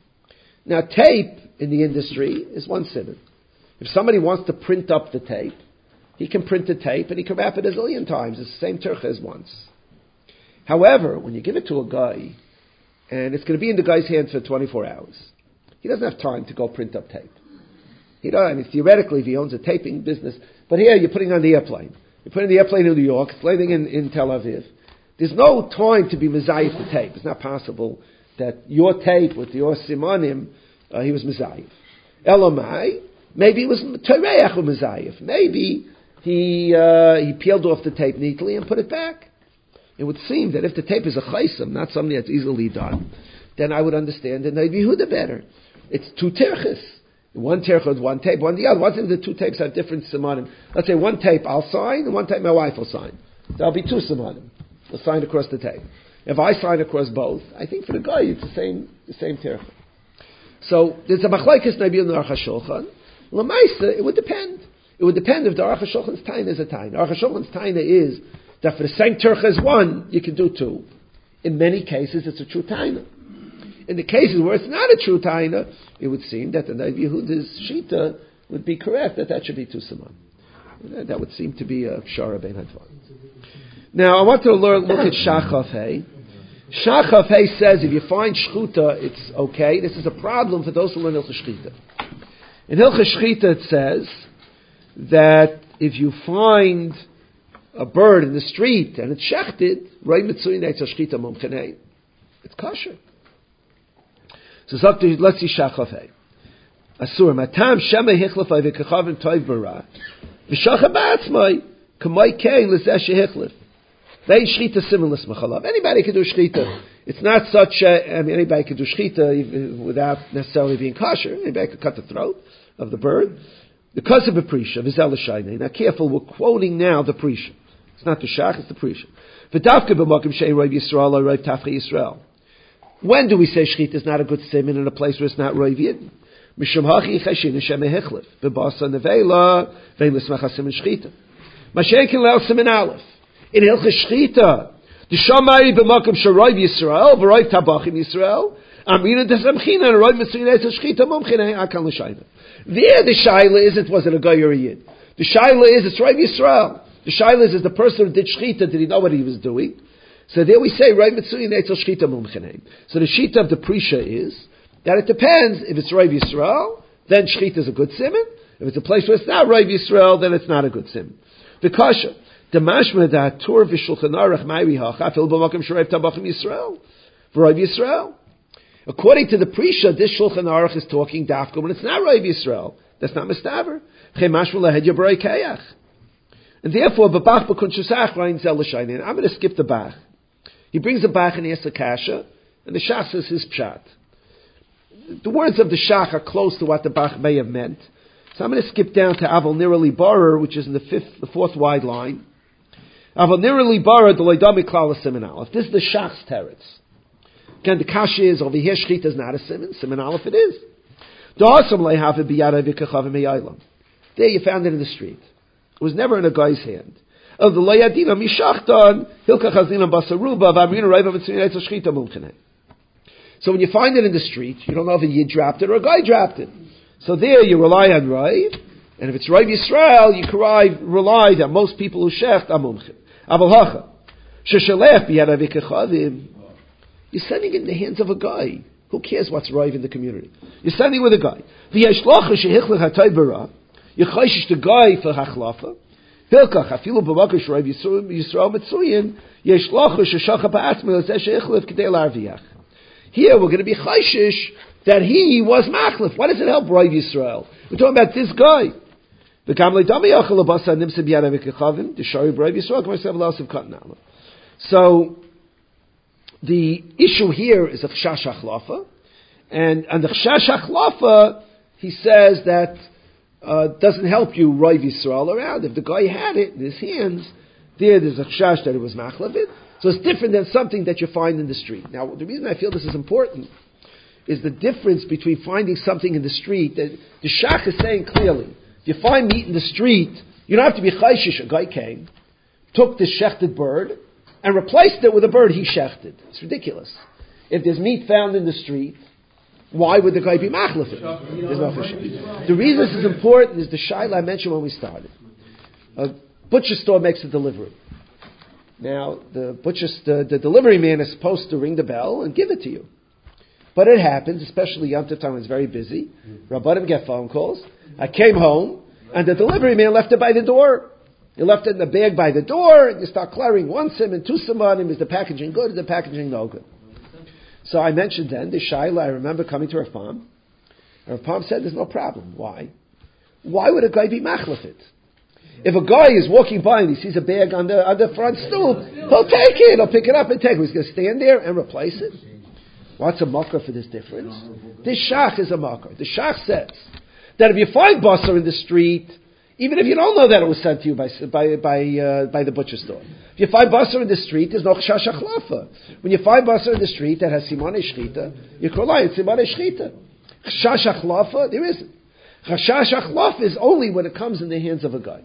Now tape in the industry is one simon. If somebody wants to print up the tape, he can print the tape and he can wrap it a zillion times. It's the same tircha as once. However, when you give it to a guy, and it's going to be in the guy's hands for twenty-four hours, he doesn't have time to go print up tape. You know, I mean, theoretically, if he owns a taping business, but here you're putting on the airplane. You're putting the airplane in New York, it's landing in, in Tel Aviv. There's no time to be mezayif the tape. It's not possible that your tape with your simanim, uh, he was mezayif. Elamai, maybe it was tereach or mezayif. Maybe he uh, he peeled off the tape neatly and put it back. It would seem that if the tape is a chaysim, not something that's easily done, then I would understand the Noda B'Yehuda better. It's two terches. One tercha with one tape, one the other. What if the two tapes have different simanim? Let's say one tape I'll sign, and one tape my wife will sign. There'll be two simanim. They'll sign across the tape. If I sign across both, I think for the guy it's the same the same tercha. So there's a machlokes Nabi and Aruch HaShulchan. L'maisa, it would depend. It would depend if the Aruch HaShulchan's taina is a taina. Aruch HaShulchan's taina is that for the same tercha as one, you can do two. In many cases, it's a true taina. In the cases where it's not a true taina, it would seem that the Noda B'Yehuda's shita would be correct, that that should be two siman. That would seem to be a shara bein hadvar. Now, I want to learn, look at Shachaf Hey. Shachaf Hey says if you find shchuta, it's okay. This is a problem for those who learn Hilchos Shchita. In Hilchos Shchita it says that if you find a bird in the street and it's shechted, it's kosher. So let's see Shachaf Hey. Asur matam shema hichlef v'kachavim toiv bara v'shachar ba'atzmai k'may kei l'zeh shehichlef. They shchita similar smachalav. Anybody can do shchita. It's not such a, I mean, anybody can do shchita without necessarily being kosher. Anybody could cut the throat of the bird. The cause of a prisha, v'zel l'shaynei. Now careful, we're quoting now the prisha. It's not the shach, it's the prisha. V'davka b'makim she'ei roiv Yisrael or roiv tafcha Yisrael. When do we say shchita is not a good simon in a place where it's not roiv yidin? Mishum hachi cheshin Hashem ehichlef b'basa nevela ve'lismach simon shchita. Mashenkin le'el simon aleph. In Hilchos Shchita, the Shamai b'makom sheroiv Yisrael, v'roiv tabachim Yisrael, amina desamchina, and roiv mitzvah shchita mumchina akal l'shayna. There the shaila isn't, was it a guy or a yid? The shaila is, it's roiv Yisrael. The shaila is, is the person who did shchita, did he know what he was doing? So there we say, roiv mitzvah shchita mumchina. So the shita of the prisha is, that it depends, if it's roiv Yisrael, then shchita is a good simon. If it's a place where it's not roiv Yisrael, then it's not a good simon. The kasha. The mashma that tur v'shulchan aruch ma'iri ha'chafil b'makom sherev tabachim Yisrael v'roiv Yisrael. According to the prisha, this shulchan aruch is talking dafka when it's not roiv Yisrael. That's not mistaver. Chem mashma lahedya b'roi kayach. And therefore, b'bach b'kun shusach rein zel l'shaynin. I'm going to skip the bach. He brings the bach and he asks a kasha, and the shach says his pshat. The words of the shach are close to what the bach may have meant. So I'm going to skip down to Aval Nirali Barer, which is in the fifth, the fourth wide line. Aval Nirali Barer, the Loidami Klala Siman Aleph. This is the Shach's teretz. Again, the kasha is over here. Shchita is not a siman. Siman Aleph it is. There you found it in the street. It was never in a guy's hand. of the Layadina Mishachtan, Hilka Chazina Basaruba, Vamrina Raiva Mitzvah Shchita Mumchene. So when you find it in the street, you don't know if a Yid dropped it or a guy dropped it. So there you rely on Raiv, and if it's Raiv Yisrael, you can rely that most people who shecht are Mumchen. Aval Hacha. Sheshalech B'yad Avikachavim. You're sending it in the hands of a guy. Who cares what's Raiv in the community? You're sending with a guy. V'yashlocha shehichlech hatay bara. You chayshish the guy for hachlafa. Hilkach afilu b'makash Raiv Yisrael Mitzuyin. Yashlocha sheshacha ba'atzmi l'zeh shehichlech k'dei l'arviach. Here we're going to be chayshish that he was machlef. Why does it help Raiv Yisrael? We're talking about this guy. So the issue here is of chash achlafa, and on the chash achlafa, he says that uh, doesn't help you Raiv Yisrael around. If the guy had it in his hands, there there's a chash that it was machlefit. So it's different than something that you find in the street. Now, the reason I feel this is important is the difference between finding something in the street that the shach is saying clearly. If you find meat in the street, you don't have to be chayshish. A guy came, took this shechted bird, and replaced it with a bird he shechted. It's ridiculous. If there's meat found in the street, why would the guy be machlef it? There's no fish. The reason this is important is the shaila I mentioned when we started. A butcher store makes a delivery. Now, the butcher, the, the delivery man is supposed to ring the bell and give it to you. But it happens, especially Yom Tov time when it's very busy. Rabbanim get phone calls. I came home, and the delivery man left it by the door. You left it in the bag by the door, and you start clearing one sim and two sim on him. Is the packaging good? Is the packaging no good? So I mentioned then, the Shaila, I remember coming to Rav Pam. Rav Pam said there's no problem. Why? Why would a guy be machlef it? If a guy is walking by and he sees a bag on the, on the front stool, he'll take it, he'll pick it up and take it. He's going to stand there and replace it. What's a makkah for this difference? This shach is a makkah. The shach says that if you find basar in the street, even if you don't know that it was sent to you by by by, uh, by the butcher store, if you find basar in the street, there's no chash achlafa. When you find basar in the street that has simone shchita, you call it simone shchita. Chash achlafa, there isn't. Chash achlafa is only when it comes in the hands of a guy.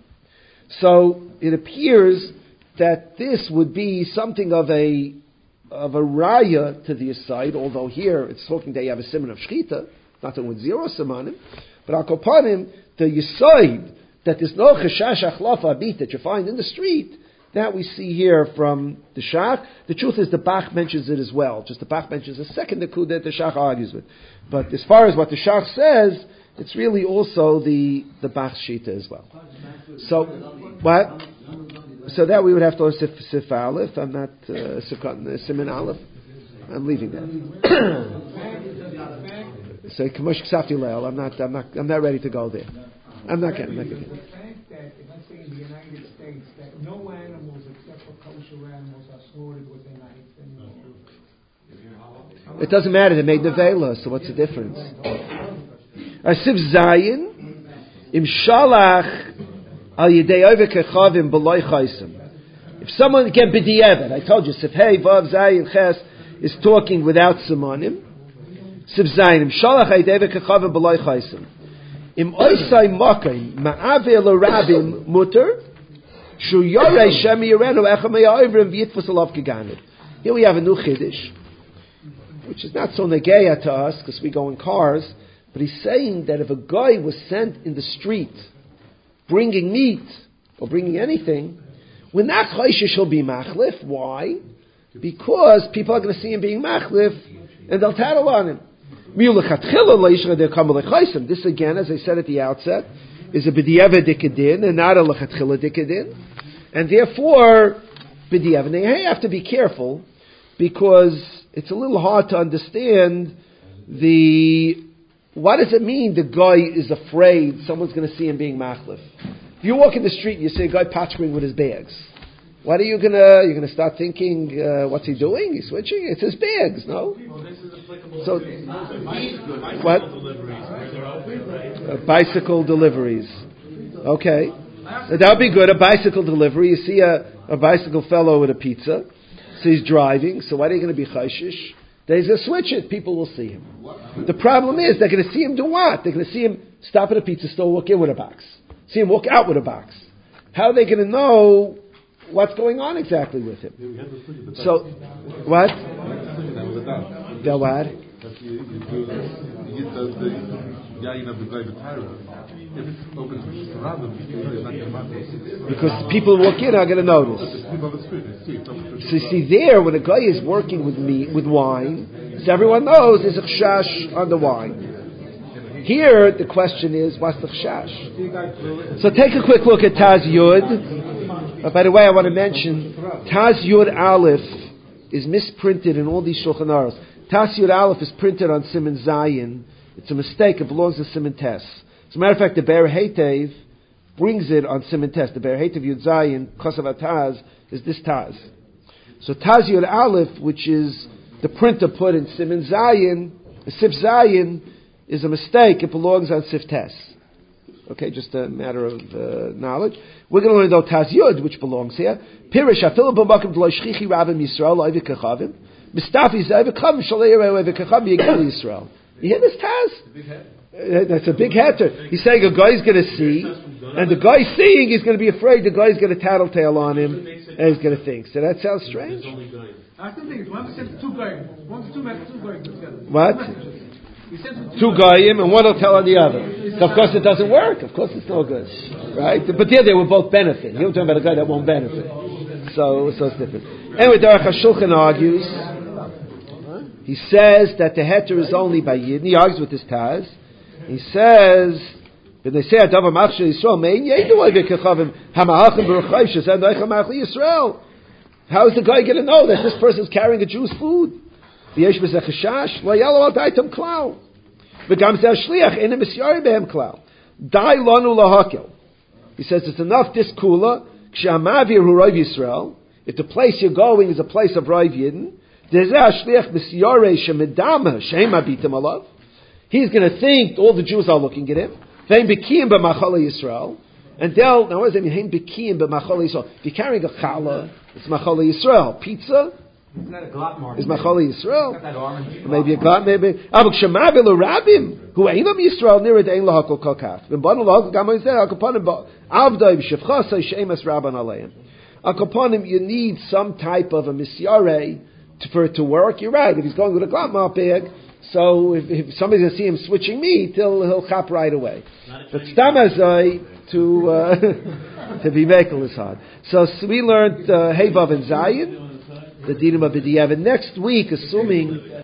So it appears that this would be something of a of a raya to the aside, although here it's talking that you have a simon of shchita, not with zero simonim, but al kopanim, the yisoid that there's no chashash achlafa abit that you find in the street, that we see here from the Shach. The truth is the Bach mentions it as well. Just the Bach mentions a second nakud that the Shach argues with. But as far as what the Shach says, it's really also the the Bach shita as well. So what? So that we would have to learn Sif, Sif Aleph. I'm not uh, Siman Aleph. I'm leaving that. So Kamush Ksafti Leil. I'm not. I'm not. I'm not ready to go there. I'm not getting. I'm not getting. The fact that, let's say in the United States, that no animals except for kosher animals are slaughtered within a It doesn't matter. They made the vela. So what's the difference? Asif Zayin im Shalach. If someone get b'di'evet, I told you, Sifhei Vav Zayin Ches is talking without simonim. Sif Zayin im Shalach Ayidei Kechavim B'loy Chaysim. Im Oisai Makim Ma'aveh LaRabim Mutter Shu Yorei Shem Yirenu Echem Ya'ivrim V'yitfus Alav Keganev. Here we have a new chiddush, which is not so negeya to us because we go in cars. But he's saying that if a guy was sent in the street bringing meat or bringing anything, when that chayshish will be machlif. Why? Because people are going to see him being machlif and they'll tattle on him. This again, as I said at the outset, is a b'di'eved dikadin and not a lechatchila dikadin, and therefore b'di'eved. Now you have to be careful because it's a little hard to understand the. What does it mean the guy is afraid someone's going to see him being machlif? If you walk in the street and you see a guy patching with his bags, what are you going to, you're going to start thinking, uh, what's he doing? He's switching? It's his bags, no? Well, this is applicable So, to what? deliveries where they're open, right? Uh, bicycle deliveries. Okay. That would be good, a bicycle delivery. You see a, a bicycle fellow with a pizza, so he's driving, so why are you going to be chayshish? He's going to switch it, people will see him. The problem is, they're going to see him do what? They're going to see him stop at a pizza store, walk in with a box. See him walk out with a box. How are they going to know what's going on exactly with him. So, what? The what? Because people walk in are going to notice. So you see there, when a guy is working with meat, with wine, so everyone knows there's a chashash on the wine. Here, the question is, what's the chashash? So take a quick look at Taz Yud. Uh, by the way, I want to mention, Taz Yud Aleph is misprinted in all these Shulchan Aruch. Taz Yud Aleph is printed on Siman Zayin. It's a mistake. It belongs to Siman Tes. As a matter of fact, the Be'er Heitev brings it on Siman Tes. The Be'er Heitev Yud Zayin, Kosav Taz, is this Taz. So Taz Yud Aleph, which is the printer put in Siman Zayin, Sif Zayin, is a mistake. It belongs on Sif Tes. Okay, just a matter of uh, knowledge. We're going to learn though Taz Yud, which belongs here. Pirish afilu b'makom d'lo shchichi rabim Yisrael lo ivik kachavim. Mistafi zeh v'kavim shalei yirei ivik kachavim yigel Yisrael. You hear this Taz? Uh, that's a big heter. He's saying a guy's going to see, and the guy seeing is going to be afraid the guy's going to tattletale on him, and he's going to think. So that sounds strange. I still think it's one sent two guys, one two men, two guys together. What? Two goyim, and one will tell on the other. So of course it doesn't work. Of course it's no good, right? But there they will both benefit. He'll talk about a guy that won't benefit. So, so it's different. Anyway, Derech HaShulchan argues. He says that the heter is only by Yidden. He argues with this Taz. He says, when they say Adav HaMachshel Yisrael, Mein Yedu Oivei Kechavim HaMahachim B'Rechayv Shezeh Noicha Machli Yisrael. How is the guy going to know that this person is carrying a Jew's food? V'yesh b'zeh chashash lo yalo al daitam klal. V'gam zeh shliach enem misyari behem klal. Dai lanu lahakel. He says it's enough this kula k'shamavir hu Rav Yisrael. If the place you're going is a place of Rav Yidden, dezeh shliach misyari shemedama sheim abitim alav. He's going to think all the Jews are looking at him. Vein b'kiyim b'machal Yisrael. And they'll, now what does that mean? Hein b'kiyim b'machal Yisrael. If you're carrying a challah, it's machal Yisrael. Pizza is machal Yisrael. Maybe a glot, maybe. Avok shemavel rabim who einam Yisrael nirad ein lahakol kolkach. V'banu lahakol gam ha'izeh akaponim avdai v'shevchasai she'emas rabban aleim. Akaponim, you need some type of a misyare to, for it to work. You're right. If he's going with a glot bag, so if, if somebody's going to see him switching meat, he'll, he'll chop right away. But stamazai to uh, to be mekel is hard. So, so we learned uh, Hey Vav and Zayin, the dinim of B'diavad. Next week, assuming